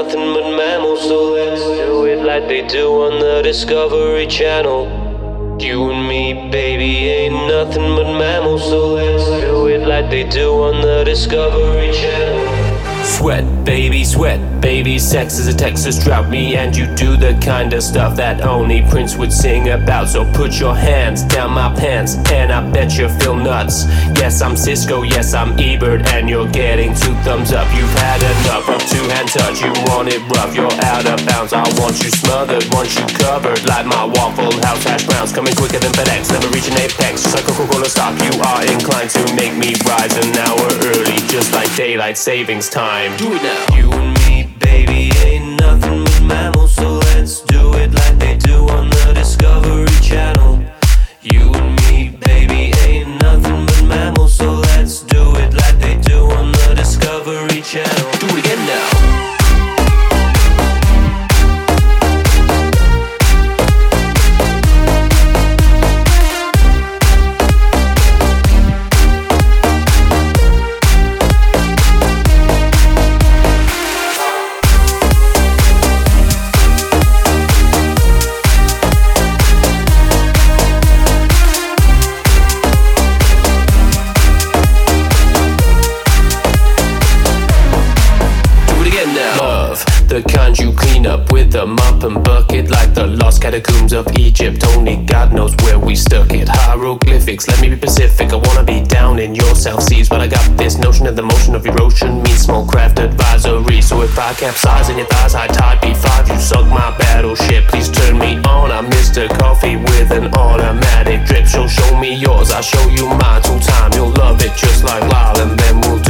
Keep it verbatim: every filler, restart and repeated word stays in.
nothing but mammals, so let's do it like they do on the Discovery Channel. You and me, baby, ain't nothing but mammals, so let's do it like they do on the Discovery Channel. Sweat, baby, sweat, baby, sex is a Texas drought. Me and you do the kind of stuff that only Prince would sing about. So put your hands down my pants, and I bet you feel nuts. Yes, I'm Cisco, yes, I'm Ebert, and you're getting two thumbs up. You've had enough of two-hand touch, you want it rough, you're out of bounds. I want you smothered, want you covered, like my Waffle House hash browns. Coming quicker than FedEx, never reaching apex. Just like Coca-Cola stock, you are inclined to make me rise an hour early, just like daylight savings time. Do it now. You and me, baby, ain't nothing but mammals, so let's do it like they do on the Discovery Channel. You and me, baby, ain't nothing but mammals, so let's do it like they do on the Discovery Channel. Do it again now. The kind you clean up with a mop and bucket, like the lost catacombs of Egypt. Only God knows where we stuck it. Hieroglyphics, let me be Pacific. I wanna be down in your South Seas, but I got this notion that the motion of erosion means small craft advisory. So if I capsize in your thighs, high tide B five, you sunk my battleship. Please turn me on. I'm Mister Coffee with an automatic drip. So show me yours, I'll show you mine. Two time, you'll love it just like Lyle, and then we'll